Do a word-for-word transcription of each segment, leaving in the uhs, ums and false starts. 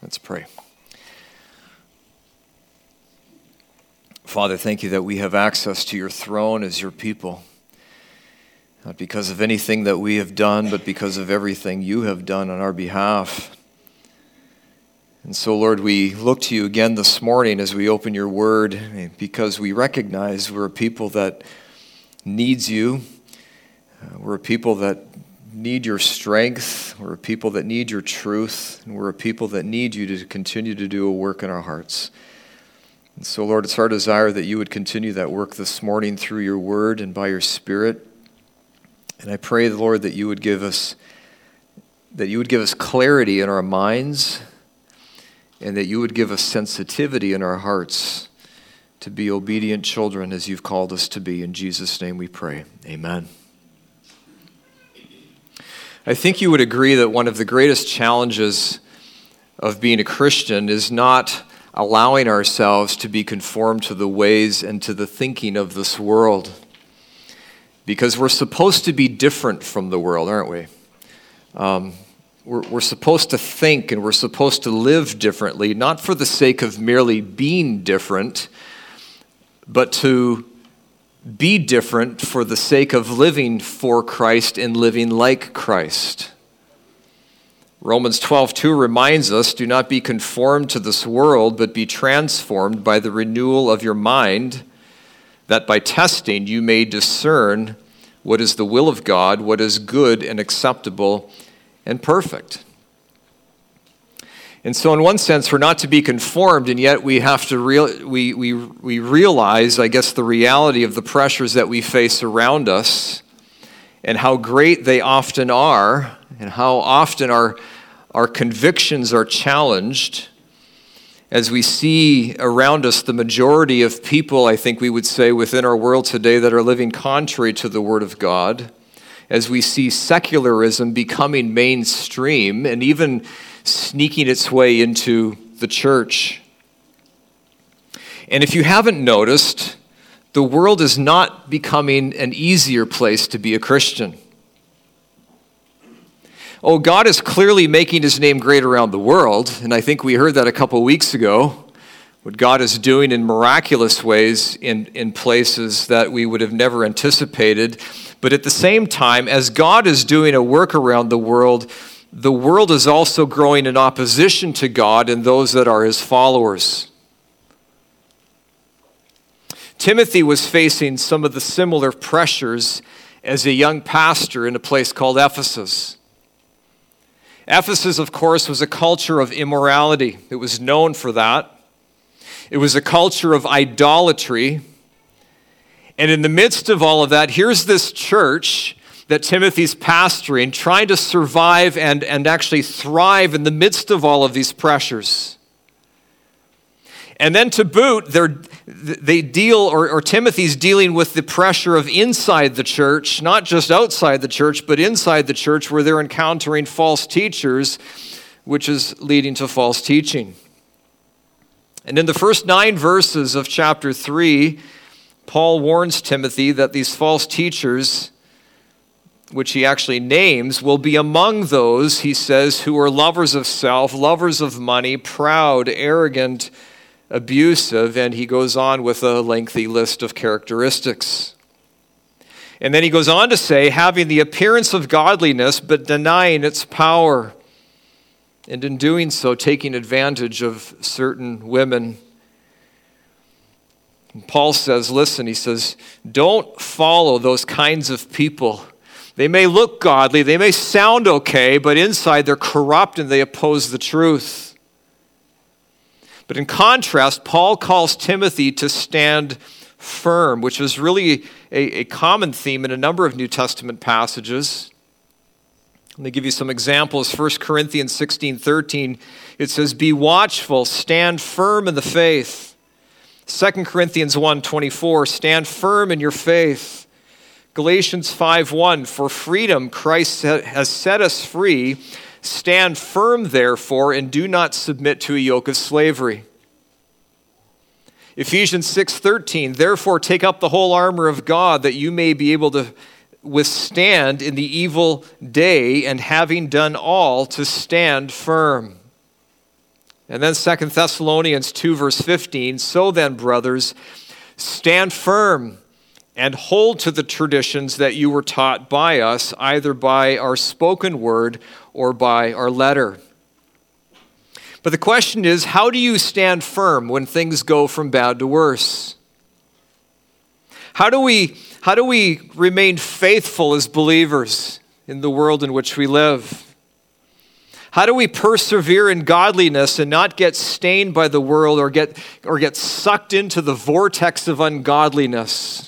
Let's pray. Father, thank you that we have access to your throne as your people, not because of anything that we have done, but because of everything you have done on our behalf. And so, Lord, we look to you again this morning as we open your word, because we recognize we're a people that needs you. Uh, we're a people that need your strength. We're a people that need your truth. And we're a people that need you to continue to do a work in our hearts. And so, Lord, it's our desire that you would continue that work this morning through your word and by your Spirit. And I pray, Lord, that you would give us that you would give us clarity in our minds, and that you would give us sensitivity in our hearts to be obedient children as you've called us to be. In Jesus' name we pray. Amen. I think you would agree that one of the greatest challenges of being a Christian is not allowing ourselves to be conformed to the ways and to the thinking of this world. Because we're supposed to be different from the world, aren't we? Um, we're, we're supposed to think and we're supposed to live differently, not for the sake of merely being different, but to be different for the sake of living for Christ and living like Christ. Romans twelve two reminds us, do not be conformed to this world, but be transformed by the renewal of your mind, that by testing you may discern what is the will of God, what is good and acceptable and perfect. And so in one sense, we're not to be conformed, and yet we have to real we we we realize, I guess, the reality of the pressures that we face around us and how great they often are, and how often our our convictions are challenged as we see around us the majority of people, I think we would say, within our world today that are living contrary to the Word of God, as we see secularism becoming mainstream and even sneaking its way into the church. And if you haven't noticed, the world is not becoming an easier place to be a Christian. Oh, God is clearly making his name great around the world, and I think we heard that a couple weeks ago, what God is doing in miraculous ways in, in places that we would have never anticipated. But at the same time, as God is doing a work around the world, the world is also growing in opposition to God and those that are his followers. Timothy was facing some of the similar pressures as a young pastor in a place called Ephesus. Ephesus, of course, was a culture of immorality. It was known for that. It was a culture of idolatry. And in the midst of all of that, here's this church that Timothy's pastoring, trying to survive and, and actually thrive in the midst of all of these pressures. And then to boot, they're, they deal, or, or Timothy's dealing with the pressure of inside the church, not just outside the church, but inside the church where they're encountering false teachers, which is leading to false teaching. And in the first nine verses of chapter three, Paul warns Timothy that these false teachers, which he actually names, will be among those, he says, who are lovers of self, lovers of money, proud, arrogant, abusive, and he goes on with a lengthy list of characteristics. And then he goes on to say, having the appearance of godliness, but denying its power, and in doing so, taking advantage of certain women. And Paul says, listen, he says, don't follow those kinds of people. They may look godly, they may sound okay, but inside they're corrupt and they oppose the truth. But in contrast, Paul calls Timothy to stand firm, which is really a, a common theme in a number of New Testament passages. Let me give you some examples. First Corinthians sixteen thirteen, it says, be watchful, stand firm in the faith. Second Corinthians one twenty-four, stand firm in your faith. Galatians five one, for freedom Christ has set us free. Stand firm, therefore, and do not submit to a yoke of slavery. Ephesians six thirteen, therefore take up the whole armor of God that you may be able to withstand in the evil day, and having done all, to stand firm. And then Second Thessalonians two, verse fifteen, so then, brothers, stand firm and hold to the traditions that you were taught by us, either by our spoken word or by our letter. But the question is, how do you stand firm when things go from bad to worse? How do we, how do we remain faithful as believers in the world in which we live? How do we persevere in godliness and not get stained by the world or get, or get sucked into the vortex of ungodliness?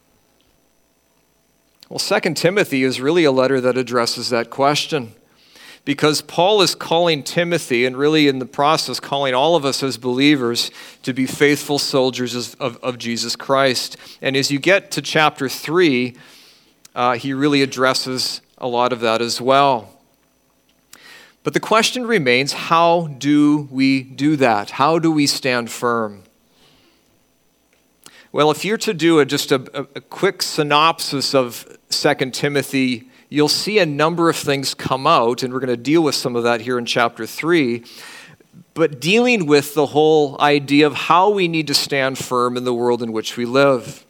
Well, Second Timothy is really a letter that addresses that question, because Paul is calling Timothy, and really in the process calling all of us as believers, to be faithful soldiers of, of Jesus Christ. And as you get to chapter three, uh, he really addresses a lot of that as well. But the question remains, how do we do that? How do we stand firm? Well, if you're to do a, just a, a quick synopsis of Second Timothy, you'll see a number of things come out, and we're going to deal with some of that here in chapter three, but dealing with the whole idea of how we need to stand firm in the world in which we live.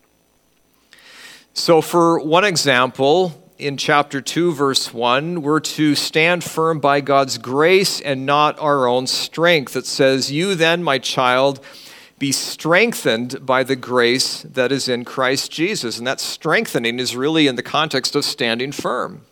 So for one example, in chapter two, verse one, we're to stand firm by God's grace and not our own strength. It says, you then, my child, be strengthened by the grace that is in Christ Jesus. And that strengthening is really in the context of standing firm.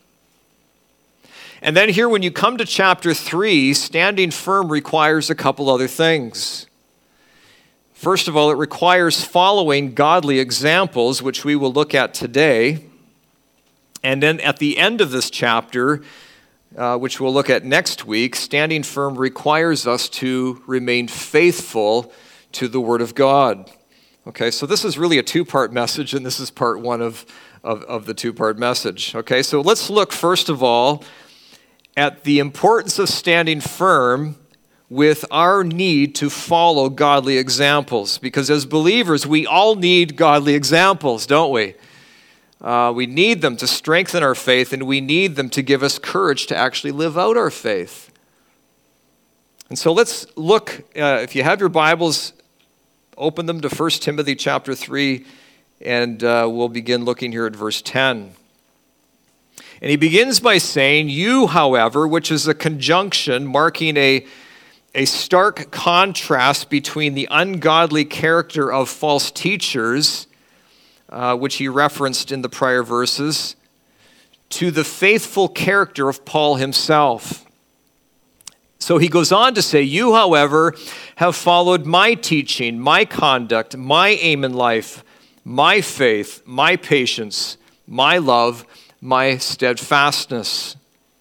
And then here, when you come to chapter three, standing firm requires a couple other things. First of all, it requires following godly examples, which we will look at today. And then at the end of this chapter, uh, which we'll look at next week, standing firm requires us to remain faithful to the Word of God. Okay, so this is really a two-part message, and this is part one of, of, of the two-part message. Okay, so let's look first of all at the importance of standing firm with our need to follow godly examples. Because as believers, we all need godly examples, don't we? Uh, we need them to strengthen our faith, and we need them to give us courage to actually live out our faith. And so let's look, uh, if you have your Bibles, open them to First Timothy chapter three, and uh, we'll begin looking here at verse ten. And he begins by saying, you, however, which is a conjunction marking a, a stark contrast between the ungodly character of false teachers, Uh, which he referenced in the prior verses, to the faithful character of Paul himself. So he goes on to say, you, however, have followed my teaching, my conduct, my aim in life, my faith, my patience, my love, my steadfastness.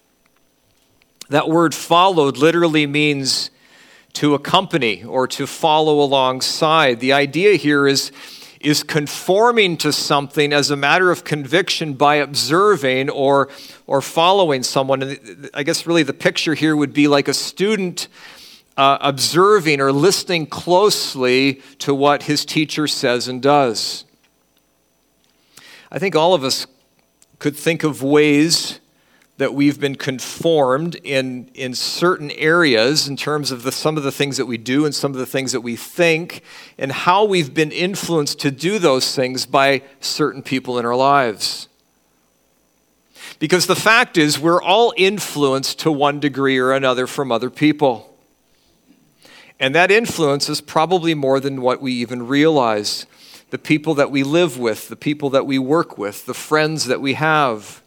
That word followed literally means to accompany or to follow alongside. The idea here is is conforming to something as a matter of conviction by observing or or following someone. And I guess really the picture here would be like a student uh, observing or listening closely to what his teacher says and does. I think all of us could think of ways that we've been conformed in, in certain areas in terms of the, some of the things that we do and some of the things that we think, and how we've been influenced to do those things by certain people in our lives. Because the fact is, we're all influenced to one degree or another from other people. And that influence is probably more than what we even realize. The people that we live with, the people that we work with, the friends that we have.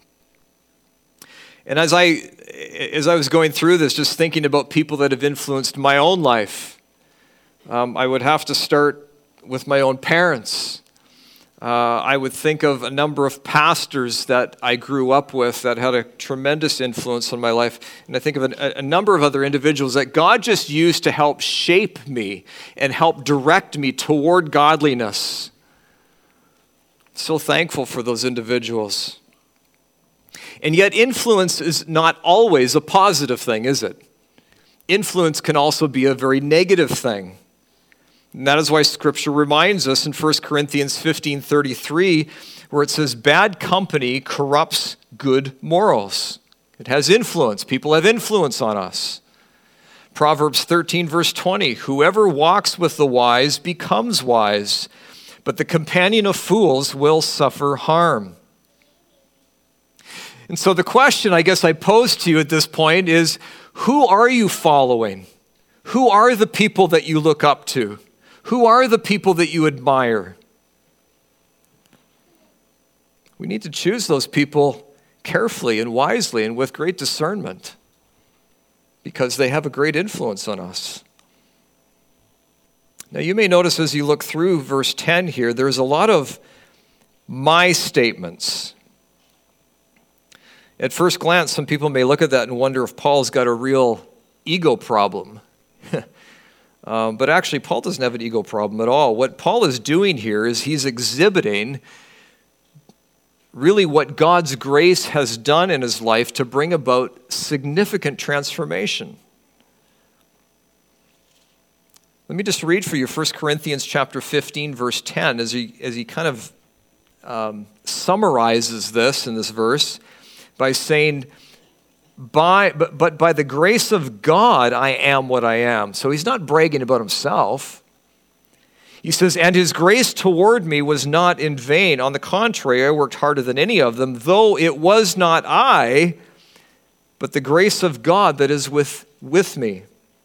And as I, as I was going through this, just thinking about people that have influenced my own life, um, I would have to start with my own parents. Uh, I would think of a number of pastors that I grew up with that had a tremendous influence on my life. And I think of a, a number of other individuals that God just used to help shape me and help direct me toward godliness. So thankful for those individuals. And yet influence is not always a positive thing, is it? Influence can also be a very negative thing. And that is why Scripture reminds us in First Corinthians fifteen thirty-three, where it says, bad company corrupts good morals. It has influence. People have influence on us. Proverbs thirteen, verse twenty, whoever walks with the wise becomes wise, but the companion of fools will suffer harm. And so the question I guess I pose to you at this point is, who are you following? Who are the people that you look up to? Who are the people that you admire? We need to choose those people carefully and wisely and with great discernment, because they have a great influence on us. Now, you may notice as you look through verse ten here, there's a lot of my statements. At first glance, some people may look at that and wonder if Paul's got a real ego problem. um, but actually, Paul doesn't have an ego problem at all. What Paul is doing here is he's exhibiting really what God's grace has done in his life to bring about significant transformation. Let me just read for you First Corinthians chapter fifteen, verse ten, as he, as he kind of um, summarizes this in this verse by saying, by, but, but by the grace of God, I am what I am. So he's not bragging about himself. He says, and his grace toward me was not in vain. On the contrary, I worked harder than any of them, though it was not I, but the grace of God that is with, with me.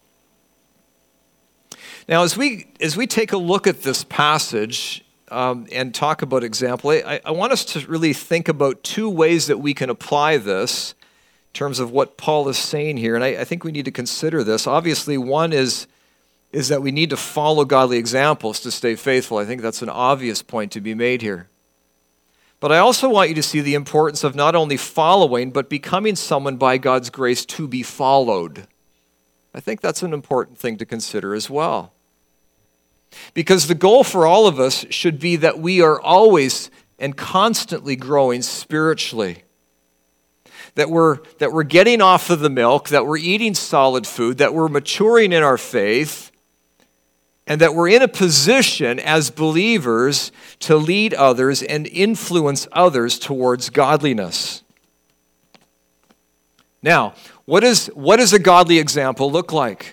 Now, as we as we take a look at this passage um, and talk about example, I, I want us to really think about two ways that we can apply this in terms of what Paul is saying here. And I, I think we need to consider this. Obviously, one is is that we need to follow godly examples to stay faithful. I think that's an obvious point to be made here. But I also want you to see the importance of not only following, but becoming someone by God's grace to be followed. I think that's an important thing to consider as well. Because the goal for all of us should be that we are always and constantly growing spiritually. That we're, that we're getting off of the milk, that we're eating solid food, that we're maturing in our faith, and that we're in a position as believers to lead others and influence others towards godliness. Now, what, is, what does a godly example look like?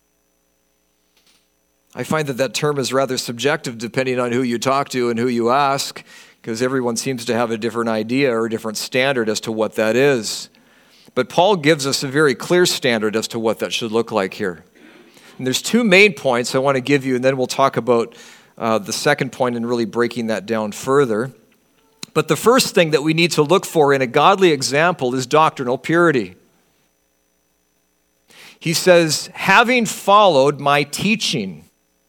I find that that term is rather subjective depending on who you talk to and who you ask, because everyone seems to have a different idea or a different standard as to what that is. But Paul gives us a very clear standard as to what that should look like here. And there's two main points I want to give you, and then we'll talk about uh, the second point and really breaking that down further. But the first thing that we need to look for in a godly example is doctrinal purity. He says, having followed my teaching.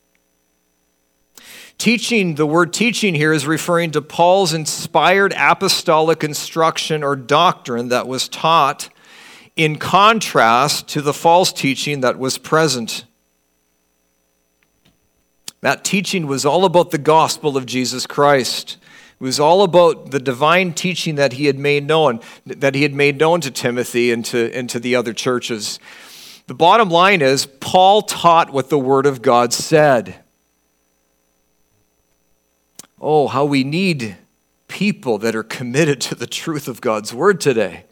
Teaching, the word teaching here is referring to Paul's inspired apostolic instruction or doctrine that was taught in contrast to the false teaching that was present. That teaching was all about the gospel of Jesus Christ. It was all about the divine teaching that he had made known, that he had made known to Timothy and to, and to the other churches. The bottom line is, Paul taught what the Word of God said. Oh, how we need people that are committed to the truth of God's Word today,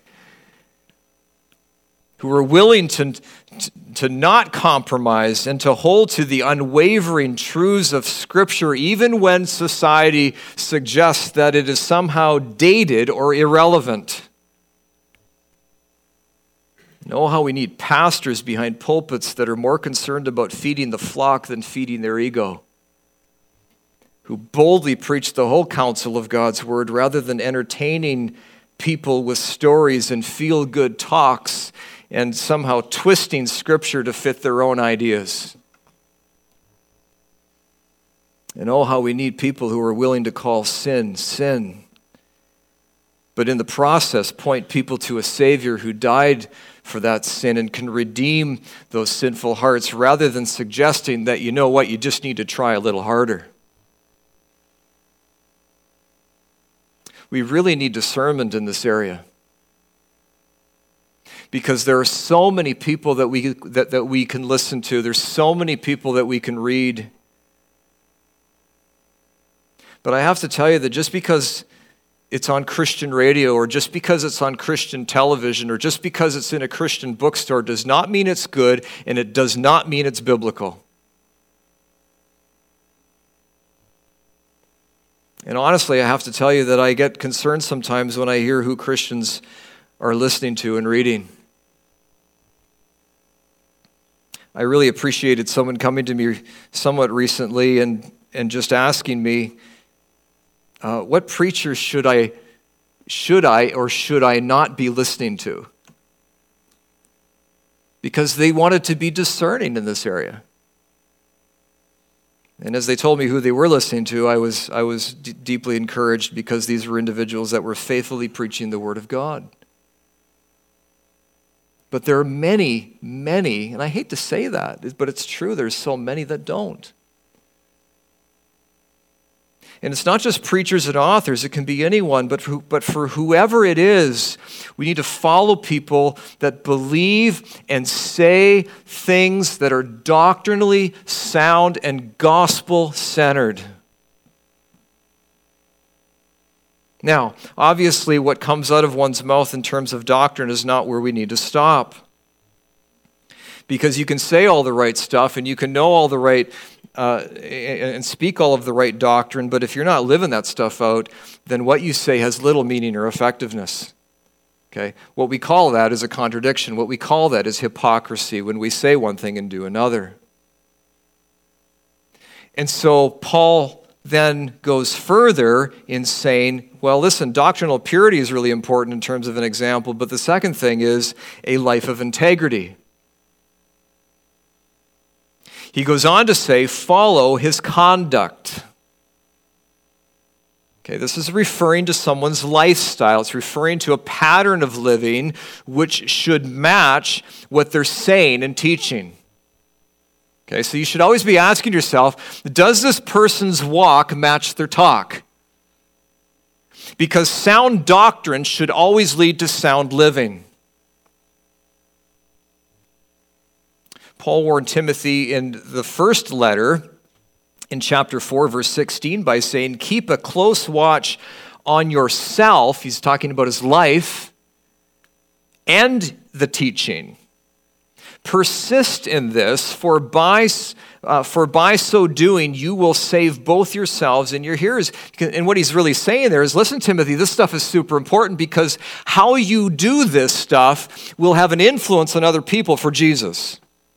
who are willing to, to not compromise and to hold to the unwavering truths of Scripture, even when society suggests that it is somehow dated or irrelevant. Know how we need pastors behind pulpits that are more concerned about feeding the flock than feeding their ego, who boldly preach the whole counsel of God's Word rather than entertaining people with stories and feel-good talks and somehow twisting Scripture to fit their own ideas. And oh, how we need people who are willing to call sin, sin, but in the process point people to a Savior who died for that sin and can redeem those sinful hearts rather than suggesting that, you know what, you just need to try a little harder. We really need discernment in this area, because there are so many people that we that, that we can listen to. There's so many people that we can read. But I have to tell you that just because it's on Christian radio, or just because it's on Christian television, or just because it's in a Christian bookstore does not mean it's good, and it does not mean it's biblical. And honestly, I have to tell you that I get concerned sometimes when I hear who Christians are listening to and reading. I really appreciated someone coming to me somewhat recently and, and just asking me, uh, what preacher should I, should I or should I not be listening to? Because they wanted to be discerning in this area. And as they told me who they were listening to, I was, I was d- deeply encouraged, because these were individuals that were faithfully preaching the Word of God. But there are many, many, and I hate to say that, but it's true, there's so many that don't. And it's not just preachers and authors, it can be anyone, but for, but for whoever it is, we need to follow people that believe and say things that are doctrinally sound and gospel-centered. Now, obviously, what comes out of one's mouth in terms of doctrine is not where we need to stop. Because you can say all the right stuff and you can know all the right, uh, and speak all of the right doctrine, but if you're not living that stuff out, then what you say has little meaning or effectiveness. Okay? What we call that is a contradiction. What we call that is hypocrisy, when we say one thing and do another. And so Paul then goes further in saying, well, listen, doctrinal purity is really important in terms of an example, but the second thing is a life of integrity. He goes on to say, follow his conduct. Okay, this is referring to someone's lifestyle. It's referring to a pattern of living which should match what they're saying and teaching. Okay, so you should always be asking yourself, does this person's walk match their talk? Because sound doctrine should always lead to sound living. Paul warned Timothy in the first letter, in chapter four, verse sixteen, by saying, keep a close watch on yourself. He's talking about his life and the teaching. Persist in this, for by, uh, for by so doing, you will save both yourselves and your hearers. And what he's really saying there is, listen, Timothy, this stuff is super important, because how you do this stuff will have an influence on other people for Jesus.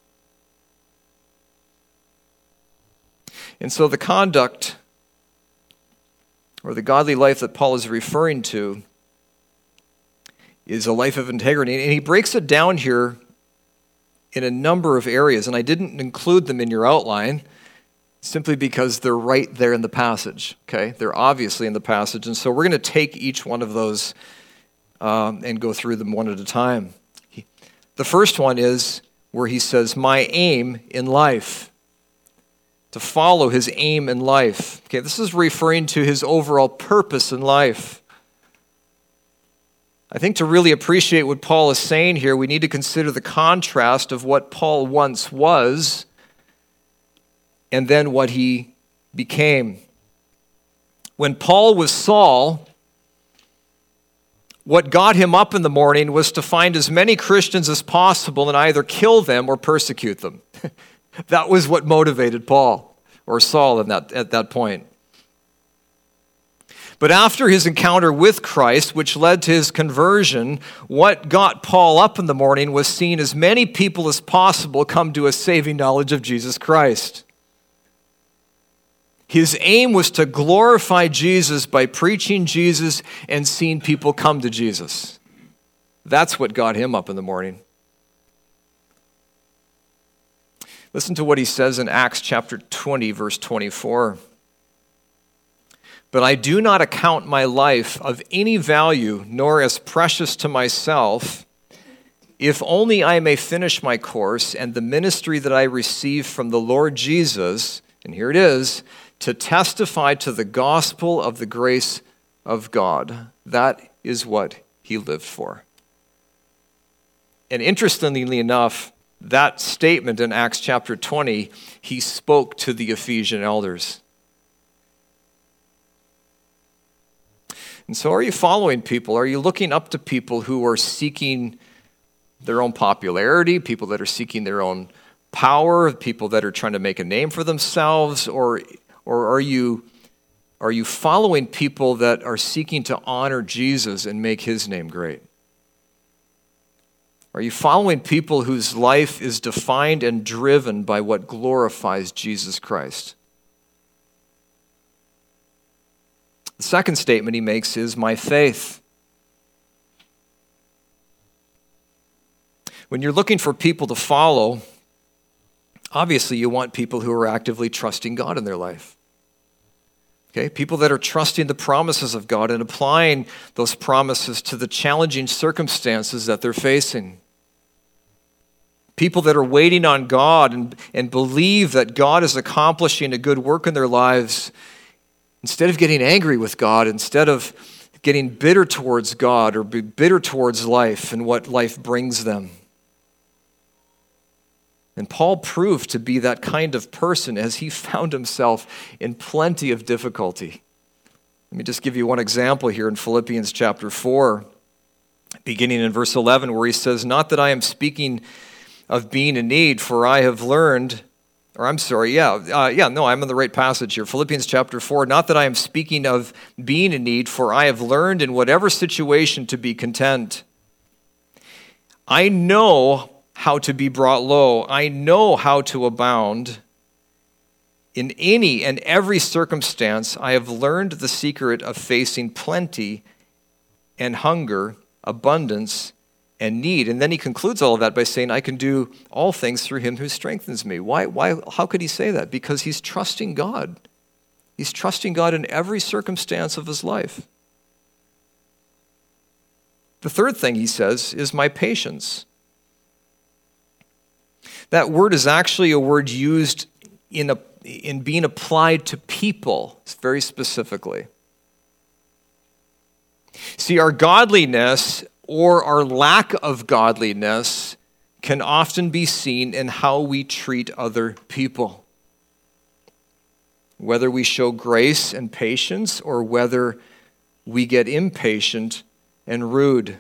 And so the conduct, or the godly life that Paul is referring to, is a life of integrity. And he breaks it down here in a number of areas, and I didn't include them in your outline simply because they're right there in the passage, okay? They're obviously in the passage, and so we're going to take each one of those um, and go through them one at a time. He, the first one is where he says, my aim in life. To follow his aim in life. Okay, this is referring to his overall purpose in life. I think to really appreciate what Paul is saying here, we need to consider the contrast of what Paul once was and then what he became. When Paul was Saul, what got him up in the morning was to find as many Christians as possible and either kill them or persecute them. That was what motivated Paul, or Saul in that, at that point. But after his encounter with Christ, which led to his conversion, what got Paul up in the morning was seeing as many people as possible come to a saving knowledge of Jesus Christ. His aim was to glorify Jesus by preaching Jesus and seeing people come to Jesus. That's what got him up in the morning. Listen to what he says in Acts chapter twenty, verse twenty-four. But I do not account my life of any value, nor as precious to myself, if only I may finish my course and the ministry that I receive from the Lord Jesus, and here it is, to testify to the gospel of the grace of God. That is what he lived for. And interestingly enough, that statement in Acts chapter twenty, he spoke to the Ephesian elders. And so are you following people? Are you looking up to people who are seeking their own popularity, people that are seeking their own power, people that are trying to make a name for themselves? Or, or are you, are you following people that are seeking to honor Jesus and make his name great? Are you following people whose life is defined and driven by what glorifies Jesus Christ? The second statement he makes is, my faith. When you're looking for people to follow, obviously you want people who are actively trusting God in their life. Okay, people that are trusting the promises of God and applying those promises to the challenging circumstances that they're facing. People that are waiting on God and, and believe that God is accomplishing a good work in their lives. Instead of getting angry with God, instead of getting bitter towards God or be bitter towards life and what life brings them. And Paul proved to be that kind of person as he found himself in plenty of difficulty. Let me just give you one example here in Philippians chapter four, beginning in verse eleven, where he says, not that I am speaking of being in need, for I have learned... Or I'm sorry, yeah, uh, yeah, no, I'm in the right passage here. Philippians chapter four, not that I am speaking of being in need, for I have learned in whatever situation to be content. I know how to be brought low. I know how to abound. In any and every circumstance, I have learned the secret of facing plenty and hunger, abundance, and need. And then he concludes all of that by saying, I can do all things through him who strengthens me. Why, why, how could he say that? Because he's trusting God. He's trusting God in every circumstance of his life. The third thing he says is my patience. That word is actually a word used in, a, in being applied to people, very specifically. See, our godliness or our lack of godliness can often be seen in how we treat other people. Whether we show grace and patience or whether we get impatient and rude.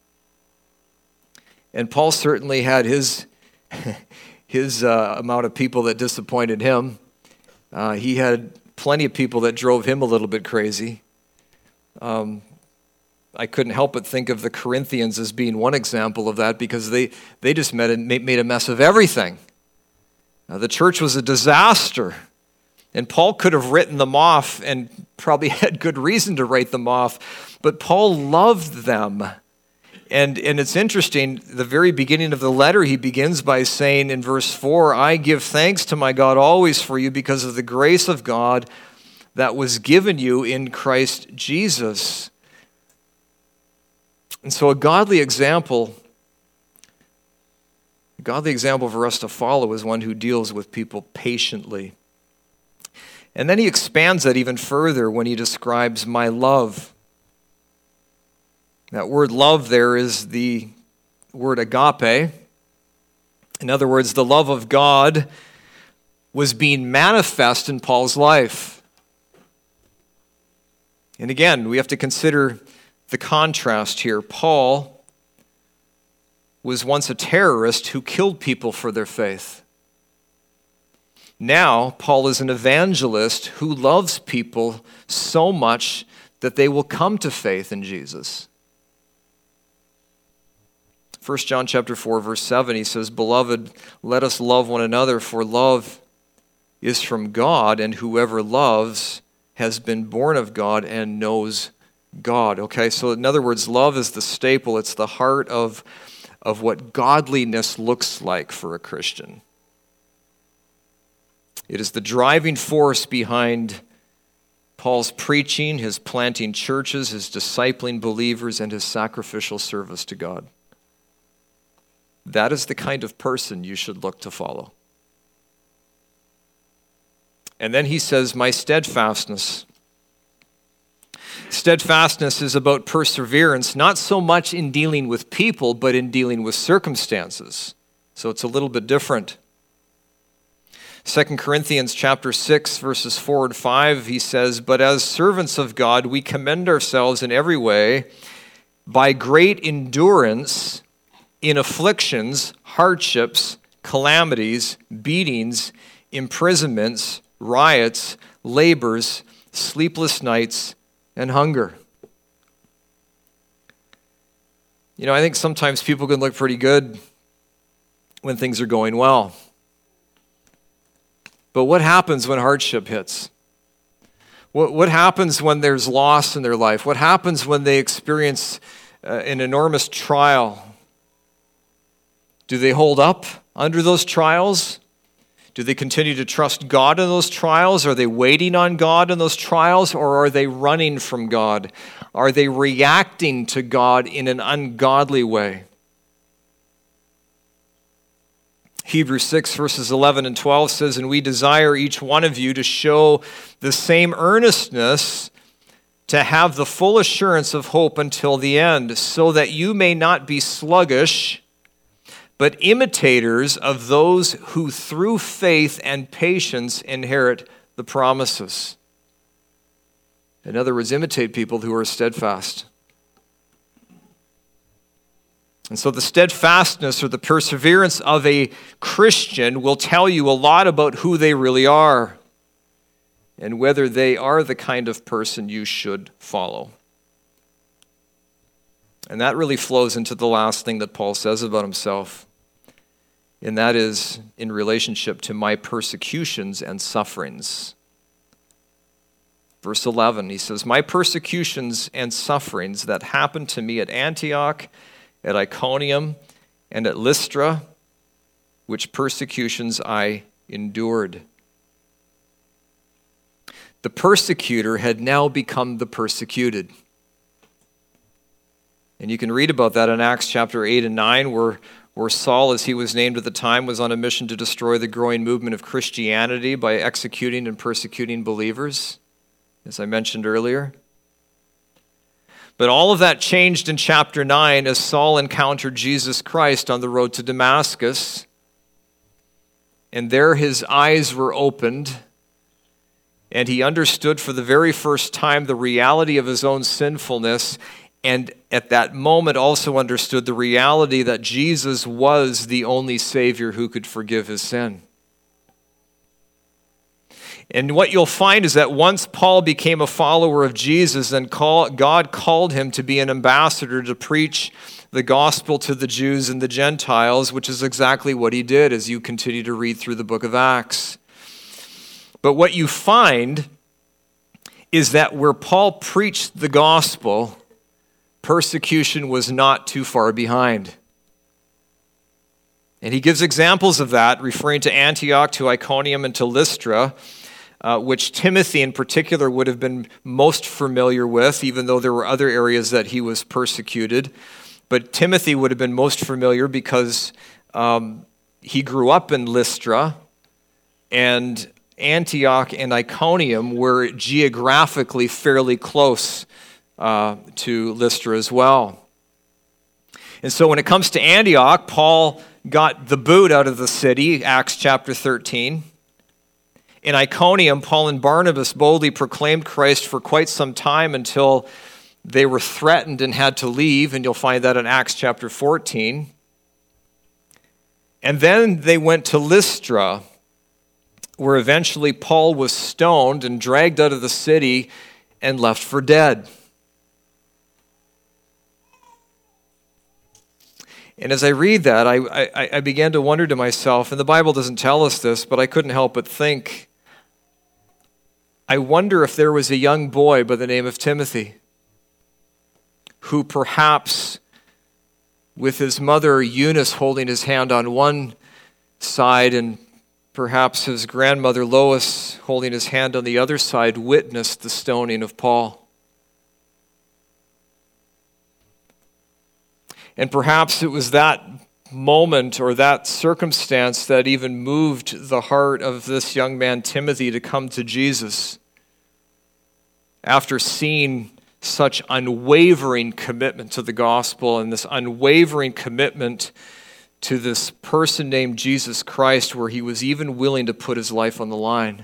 And Paul certainly had his, his uh, amount of people that disappointed him. Uh, he had plenty of people that drove him a little bit crazy. Um, I couldn't help but think of the Corinthians as being one example of that because they, they just made a, made a mess of everything. Uh, the church was a disaster. And Paul could have written them off and probably had good reason to write them off. But Paul loved them. And, and it's interesting, the very beginning of the letter, he begins by saying in verse four, I give thanks to my God always for you because of the grace of God that was given you in Christ Jesus. And so a godly example, a godly example for us to follow is one who deals with people patiently. And then he expands that even further when he describes my love. That word love there is the word agape. In other words, the love of God was being manifest in Paul's life. And again, we have to consider the contrast here. Paul was once a terrorist who killed people for their faith. Now, Paul is an evangelist who loves people so much that they will come to faith in Jesus. First John chapter four, verse seven, he says, Beloved, let us love one another, for love is from God, and whoever loves has been born of God and knows God. Okay, so in other words, love is the staple. It's the heart of, of what godliness looks like for a Christian. It is the driving force behind Paul's preaching, his planting churches, his discipling believers, and his sacrificial service to God. That is the kind of person you should look to follow. And then he says, my steadfastness. Steadfastness is about perseverance, not so much in dealing with people, but in dealing with circumstances. So it's a little bit different. Second Corinthians chapter six, verses four and five, he says, "But as servants of God, we commend ourselves in every way by great endurance in afflictions, hardships, calamities, beatings, imprisonments, riots, labors, sleepless nights, and hunger." You know, I think sometimes people can look pretty good when things are going well. But what happens when hardship hits? What, what happens when there's loss in their life? What happens when they experience uh, an enormous trial? Do they hold up under those trials? Do they continue to trust God in those trials? Are they waiting on God in those trials? Or are they running from God? Are they reacting to God in an ungodly way? Hebrews six, verses eleven and twelve says, "And we desire each one of you to show the same earnestness to have the full assurance of hope until the end, so that you may not be sluggish, but imitators of those who through faith and patience inherit the promises." In other words, imitate people who are steadfast. And so the steadfastness or the perseverance of a Christian will tell you a lot about who they really are and whether they are the kind of person you should follow. And that really flows into the last thing that Paul says about himself, and that is in relationship to my persecutions and sufferings. Verse eleven, he says, "My persecutions and sufferings that happened to me at Antioch, at Iconium, and at Lystra, which persecutions I endured." The persecutor had now become the persecuted. And you can read about that in Acts chapter eight and nine, where, where Saul, as he was named at the time, was on a mission to destroy the growing movement of Christianity by executing and persecuting believers, as I mentioned earlier. But all of that changed in chapter nine as Saul encountered Jesus Christ on the road to Damascus. And there his eyes were opened, and he understood for the very first time the reality of his own sinfulness, and at that moment also understood the reality that Jesus was the only Savior who could forgive his sin. And what you'll find is that once Paul became a follower of Jesus, then God called him to be an ambassador to preach the gospel to the Jews and the Gentiles, which is exactly what he did as you continue to read through the book of Acts. But what you find is that where Paul preached the gospel, persecution was not too far behind. And he gives examples of that, referring to Antioch, to Iconium, and to Lystra, Uh, which Timothy in particular would have been most familiar with, even though there were other areas that he was persecuted. But Timothy would have been most familiar because um, he grew up in Lystra, and Antioch and Iconium were geographically fairly close uh, to Lystra as well. And so when it comes to Antioch, Paul got the boot out of the city, Acts chapter thirteen. In Iconium, Paul and Barnabas boldly proclaimed Christ for quite some time until they were threatened and had to leave, and you'll find that in Acts chapter fourteen. And then they went to Lystra, where eventually Paul was stoned and dragged out of the city and left for dead. And as I read that, I, I, I began to wonder to myself, and the Bible doesn't tell us this, but I couldn't help but think, I wonder if there was a young boy by the name of Timothy who perhaps, with his mother Eunice holding his hand on one side and perhaps his grandmother Lois holding his hand on the other side, witnessed the stoning of Paul. And perhaps it was that moment or that circumstance that even moved the heart of this young man Timothy to come to Jesus after seeing such unwavering commitment to the gospel and this unwavering commitment to this person named Jesus Christ where he was even willing to put his life on the line.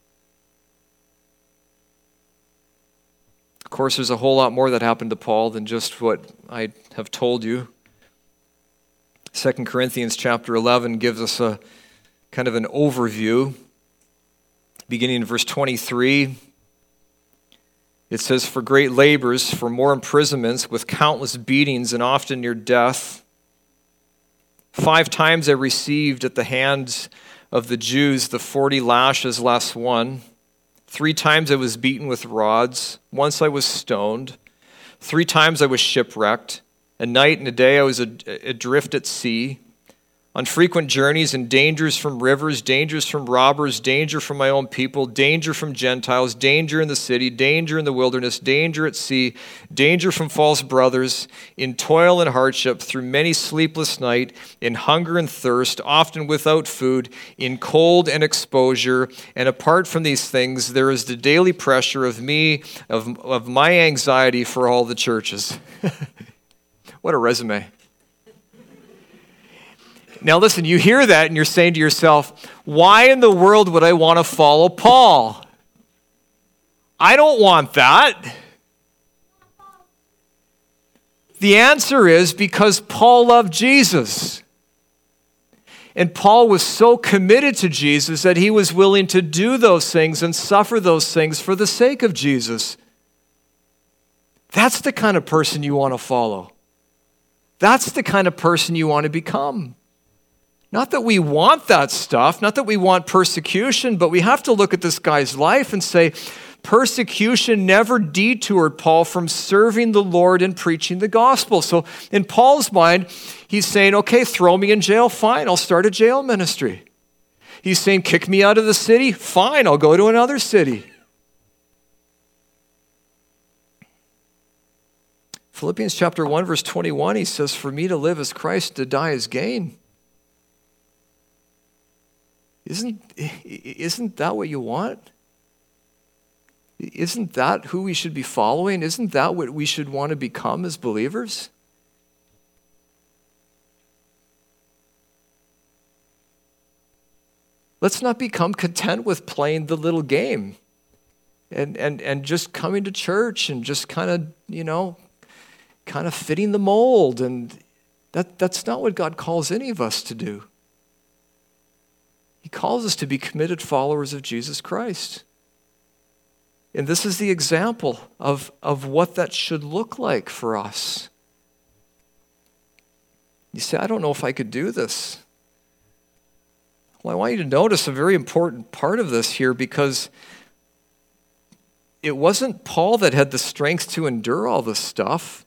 Of course, there's a whole lot more that happened to Paul than just what I have told you. Second Corinthians chapter eleven gives us a kind of an overview. Beginning in verse twenty-three, it says, "For great labors, for more imprisonments, with countless beatings and often near death. Five times I received at the hands of the Jews the forty lashes less one. Three times I was beaten with rods. Once I was stoned. Three times I was shipwrecked. A night and a day I was ad- adrift at sea. On frequent journeys and dangers from rivers, dangers from robbers, danger from my own people, danger from Gentiles, danger in the city, danger in the wilderness, danger at sea, danger from false brothers, in toil and hardship, through many sleepless nights, in hunger and thirst, often without food, in cold and exposure. And apart from these things, there is the daily pressure of me, of, of my anxiety for all the churches." What a resume. Now listen, you hear that and you're saying to yourself, why in the world would I want to follow Paul? I don't want that. The answer is because Paul loved Jesus. And Paul was so committed to Jesus that he was willing to do those things and suffer those things for the sake of Jesus. That's the kind of person you want to follow. That's the kind of person you want to become. Not that we want that stuff, not that we want persecution, but we have to look at this guy's life and say, persecution never detoured Paul from serving the Lord and preaching the gospel. So in Paul's mind, he's saying, okay, throw me in jail, fine, I'll start a jail ministry. He's saying, kick me out of the city, fine, I'll go to another city. Philippians chapter one, verse twenty-one, he says, "For me to live is Christ, to die is gain." Isn't, isn't that what you want? Isn't that who we should be following? Isn't that what we should want to become as believers? Let's not become content with playing the little game and, and, and just coming to church and just kind of, you know, kind of fitting the mold. And that, that's not what God calls any of us to do. He calls us to be committed followers of Jesus Christ. And this is the example of, of what that should look like for us. You say, I don't know if I could do this. Well, I want you to notice a very important part of this here, because it wasn't Paul that had the strength to endure all this stuff.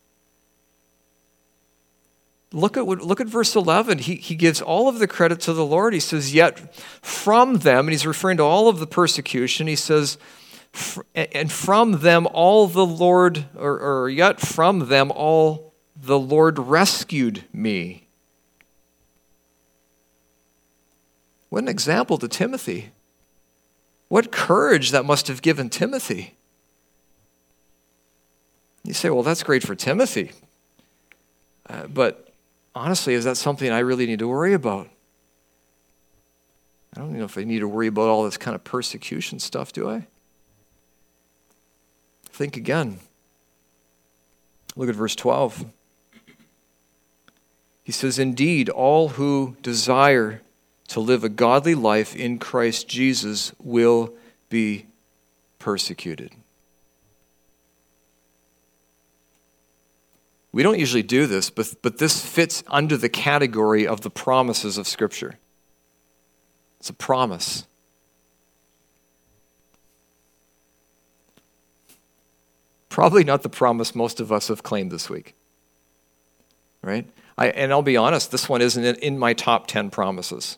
Look at what, look at verse eleven. He, he gives all of the credit to the Lord. He says, yet from them, and he's referring to all of the persecution, he says, and from them all the Lord, or, or yet from them all the Lord rescued me. What an example to Timothy. What courage that must have given Timothy. You say, well, that's great for Timothy. Uh, but honestly, is that something I really need to worry about? I don't know if I need to worry about all this kind of persecution stuff, do I? Think again. Look at verse twelve. He says, indeed, all who desire to live a godly life in Christ Jesus will be persecuted. We don't usually do this, but, but this fits under the category of the promises of Scripture. It's a promise. Probably not the promise most of us have claimed this week, right? I, and I'll be honest, this one isn't in, in my top ten promises.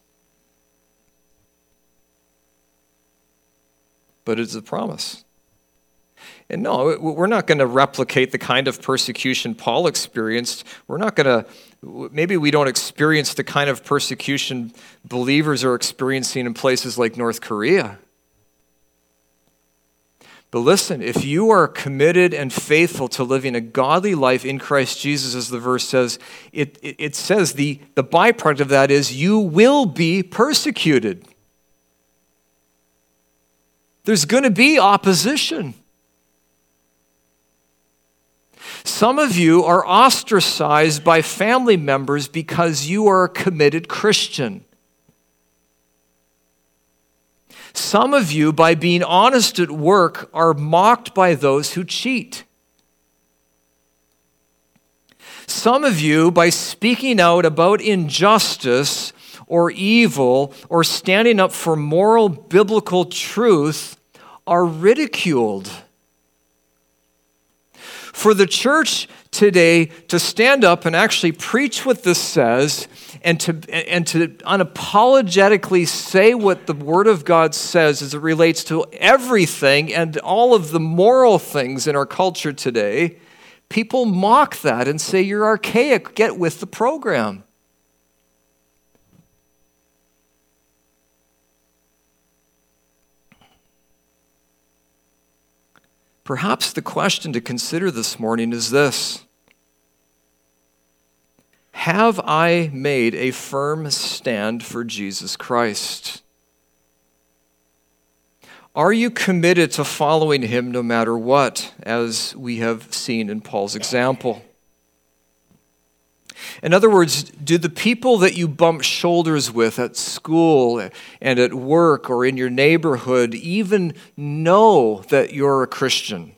But it's a promise. And no, we're not going to replicate the kind of persecution Paul experienced. We're not going to, maybe we don't experience the kind of persecution believers are experiencing in places like North Korea. But listen, if you are committed and faithful to living a godly life in Christ Jesus, as the verse says, it, it, it says the, the byproduct of that is you will be persecuted. There's going to be opposition. Some of you are ostracized by family members because you are a committed Christian. Some of you, by being honest at work, are mocked by those who cheat. Some of you, by speaking out about injustice or evil or standing up for moral biblical truth, are ridiculed. For the church today to stand up and actually preach what this says and to, and to unapologetically say what the Word of God says as it relates to everything and all of the moral things in our culture today, people mock that and say, you're archaic, get with the program. Perhaps the question to consider this morning is this: have I made a firm stand for Jesus Christ? Are you committed to following him no matter what, as we have seen in Paul's example? In other words, do the people that you bump shoulders with at school and at work or in your neighborhood even know that you're a Christian?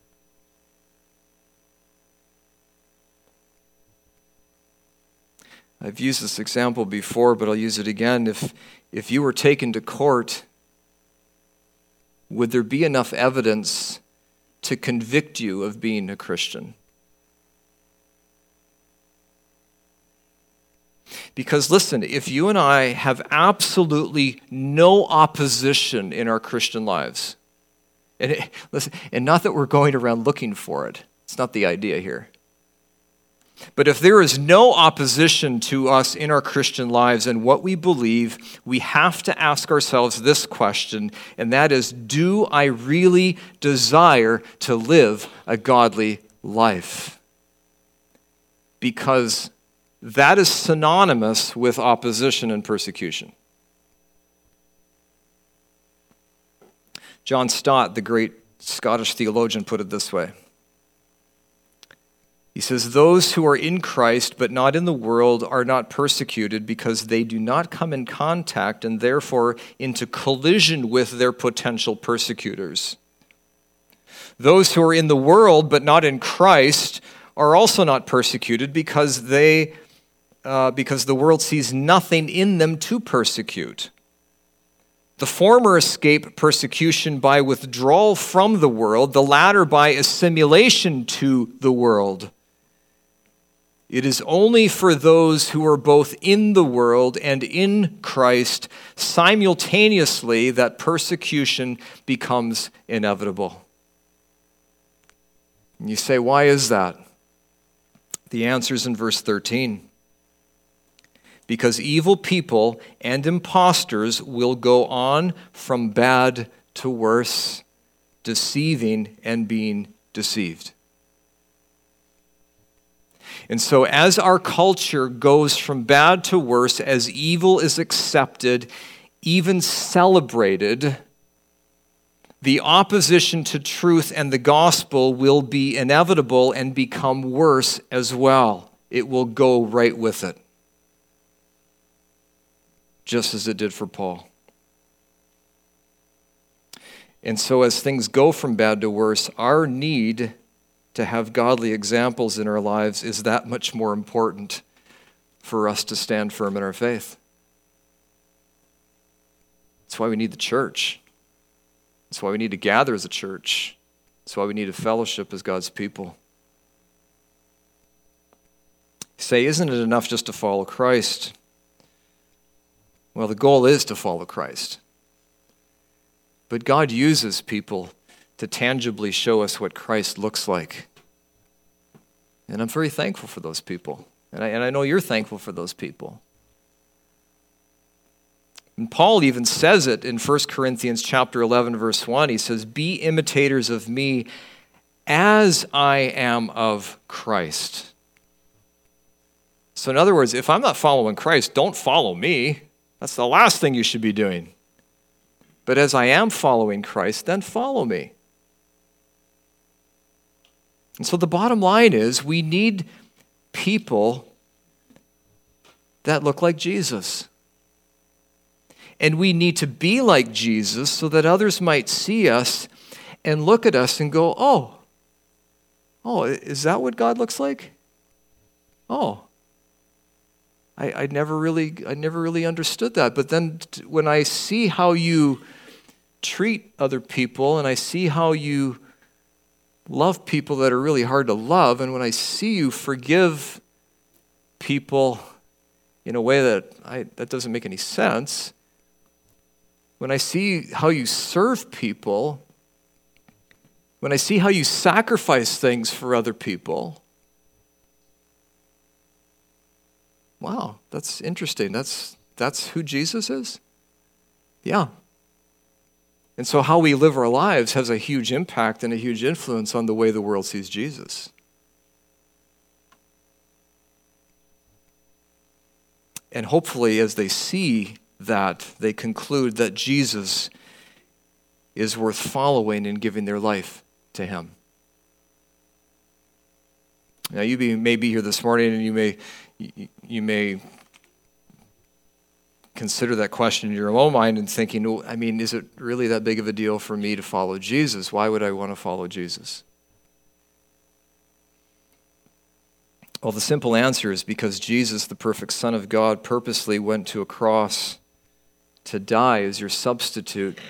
I've used this example before, but I'll use it again. If, if you were taken to court, would there be enough evidence to convict you of being a Christian? Because listen, if you and I have absolutely no opposition in our Christian lives, and it, listen, and not that we're going around looking for it, it's not the idea here. But if there is no opposition to us in our Christian lives and what we believe, we have to ask ourselves this question, and that is, do I really desire to live a godly life? Because that is synonymous with opposition and persecution. John Stott, the great Scottish theologian, put it this way. He says, those who are in Christ but not in the world are not persecuted because they do not come in contact and therefore into collision with their potential persecutors. Those who are in the world but not in Christ are also not persecuted because they uh, because the world sees nothing in them to persecute. The former escape persecution by withdrawal from the world, the latter by assimilation to the world. It is only for those who are both in the world and in Christ simultaneously that persecution becomes inevitable. And you say, why is that? The answer is in verse thirteen. Because evil people and impostors will go on from bad to worse, deceiving and being deceived. And so as our culture goes from bad to worse, as evil is accepted, even celebrated, the opposition to truth and the gospel will be inevitable and become worse as well. It will go right with it, just as it did for Paul. And so as things go from bad to worse, our need to have godly examples in our lives is that much more important for us to stand firm in our faith. That's why we need the church. That's why we need to gather as a church. That's why we need a fellowship as God's people. You say, isn't it enough just to follow Christ? Well, the goal is to follow Christ. But God uses people to tangibly show us what Christ looks like. And I'm very thankful for those people. And I, and I know you're thankful for those people. And Paul even says it in First Corinthians chapter eleven, verse one. He says, "Be imitators of me as I am of Christ." So in other words, if I'm not following Christ, don't follow me. That's the last thing you should be doing. But as I am following Christ, then follow me. And so the bottom line is we need people that look like Jesus. And we need to be like Jesus so that others might see us and look at us and go, oh, oh, is that what God looks like? Oh, I, I never really, I never really understood that. But then t- when I see how you treat other people and I see how you love people that are really hard to love, and when I see you forgive people in a way that I, that doesn't make any sense, when I see how you serve people, when I see how you sacrifice things for other people, wow, that's interesting. That's that's who Jesus is? Yeah. And so how we live our lives has a huge impact and a huge influence on the way the world sees Jesus. And hopefully as they see that, they conclude that Jesus is worth following and giving their life to him. Now you be, may be here this morning and you may you, you may consider that question in your own mind and thinking, oh, I mean, is it really that big of a deal for me to follow Jesus? Why would I want to follow Jesus? Well, the simple answer is because Jesus, the perfect Son of God, purposely went to a cross to die as your substitute.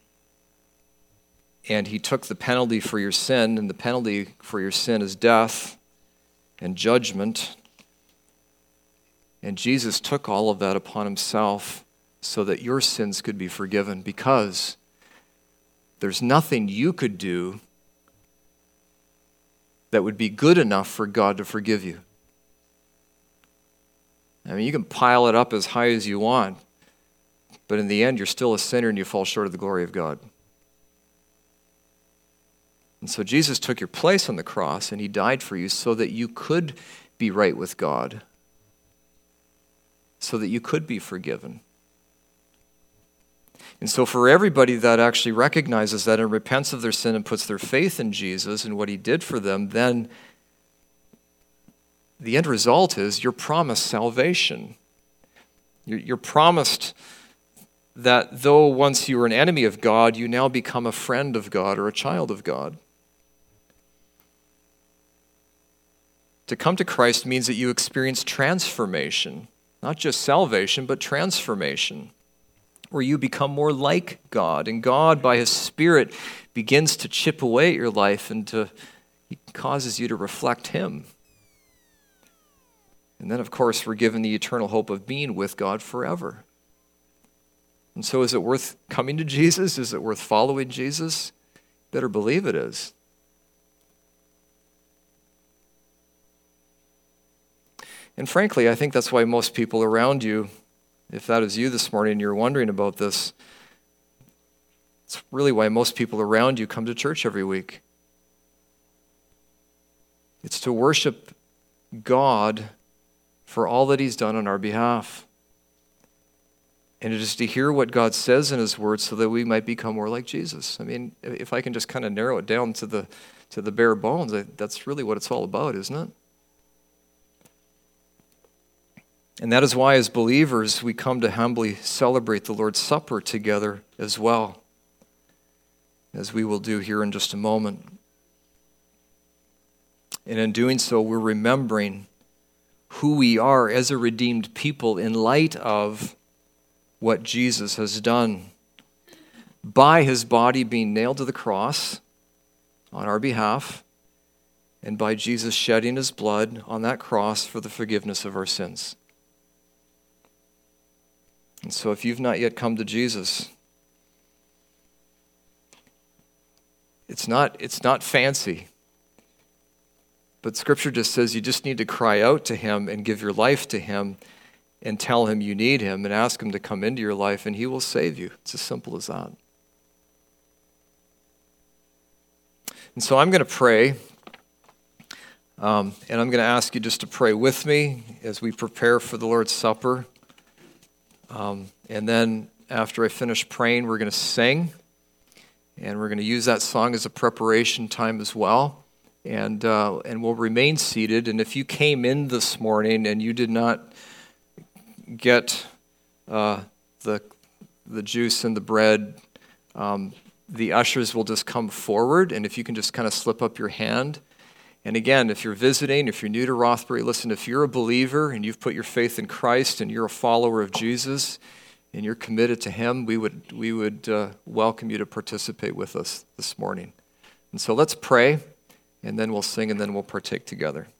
And he took the penalty for your sin, and the penalty for your sin is death and judgment. And Jesus took all of that upon himself so that your sins could be forgiven, because there's nothing you could do that would be good enough for God to forgive you. I mean, you can pile it up as high as you want, but in the end, you're still a sinner and you fall short of the glory of God. And so Jesus took your place on the cross and he died for you so that you could be right with God, so that you could be forgiven. And so for everybody that actually recognizes that and repents of their sin and puts their faith in Jesus and what he did for them, then the end result is you're promised salvation. You're, you're promised that though once you were an enemy of God, you now become a friend of God or a child of God. To come to Christ means that you experience transformation, not just salvation, but transformation, where you become more like God, and God, by his Spirit, begins to chip away at your life and to, he causes you to reflect him. And then, of course, we're given the eternal hope of being with God forever. And so is it worth coming to Jesus? Is it worth following Jesus? Better believe it is. And frankly, I think that's why most people around you, if that is you this morning and you're wondering about this, it's really why most people around you come to church every week. It's to worship God for all that he's done on our behalf. And it is to hear what God says in his word so that we might become more like Jesus. I mean, if I can just kind of narrow it down to the to the bare bones, that's really what it's all about, isn't it? And that is why as believers we come to humbly celebrate the Lord's Supper together as well, as we will do here in just a moment. And in doing so, we're remembering who we are as a redeemed people in light of what Jesus has done by his body being nailed to the cross on our behalf, and by Jesus shedding his blood on that cross for the forgiveness of our sins. And so if you've not yet come to Jesus, it's not, it's not fancy. But Scripture just says you just need to cry out to him and give your life to him, and tell him you need him and ask him to come into your life, and he will save you. It's as simple as that. And so I'm going to pray, um, and I'm going to ask you just to pray with me as we prepare for the Lord's Supper. Um, and then after I finish praying, we're going to sing, and we're going to use that song as a preparation time as well. And uh, and we'll remain seated. And if you came in this morning and you did not get uh, the the juice and the bread, um, the ushers will just come forward, and if you can just kind of slip up your hand. And again, if you're visiting, if you're new to Rothbury, listen, if you're a believer and you've put your faith in Christ and you're a follower of Jesus and you're committed to him, we would we would uh, welcome you to participate with us this morning. And so let's pray, and then we'll sing, and then we'll partake together.